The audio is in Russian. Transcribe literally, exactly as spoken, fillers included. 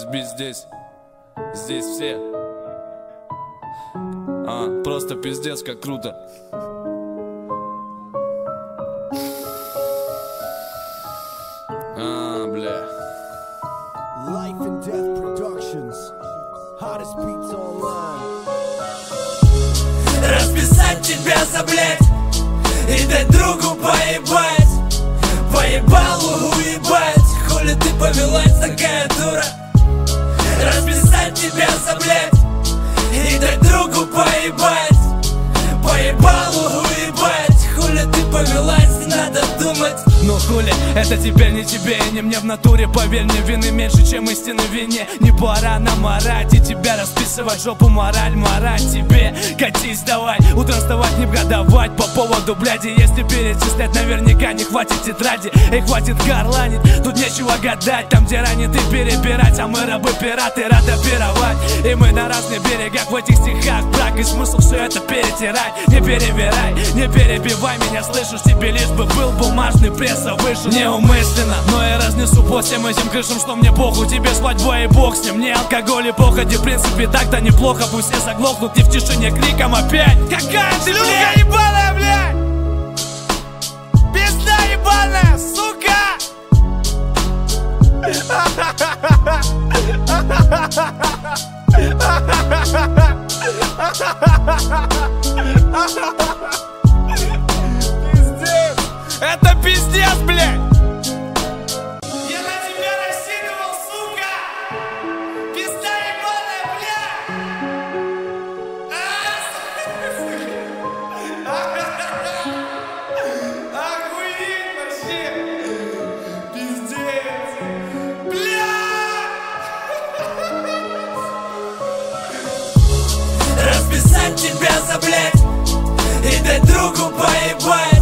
Весь бит здесь, здесь все. А, просто пиздец, как круто. А, бля. Life and Death Productions. Hottest beats online. Расписать тебя за блять и дать другу поебать. Поебалу уебать. Хули ты повелась, такая дура. Расписать тебя за блять и дать другу поебать. Поебалу уебать. Хули ты повелась, надо думать. Ну хули, это теперь не тебе и не мне в натуре. Поверь мне, вины меньше, чем истины в вине. Не пора нам орать и тебя расписывать. Жопу мораль, морать тебе. Катись давай, утром вставать не гадовать по поводу бляди. Если перечислять, наверняка не хватит тетради. Эй, хватит горланить, тут нечего гадать. Там, где ранит и перебирать, а мы рабы-пираты, рады пировать. И мы на разных берегах в этих стихах. Брак и смысл все это перетирать. Не перевирай, не перебивай меня, слышишь? Тебе лишь бы был бумажный пресс. Выше неумышленно, но я разнесу по всем этим крышам, что мне похуй. Тебе свадьба и бог с ним, мне алкоголь и походи. В принципе так-то неплохо, пусть все заглохнут и в тишине криком опять. Какая ты, шлюха ебаная, блядь! Пизда ебаная, сука! Пиздец! Это пиздец, блядь! Я на тебя рассчитывал, сука! Пизда ебаная, блядь! Охуеть вообще! Пиздец! Расписать тебя за блять и дать другу поебать.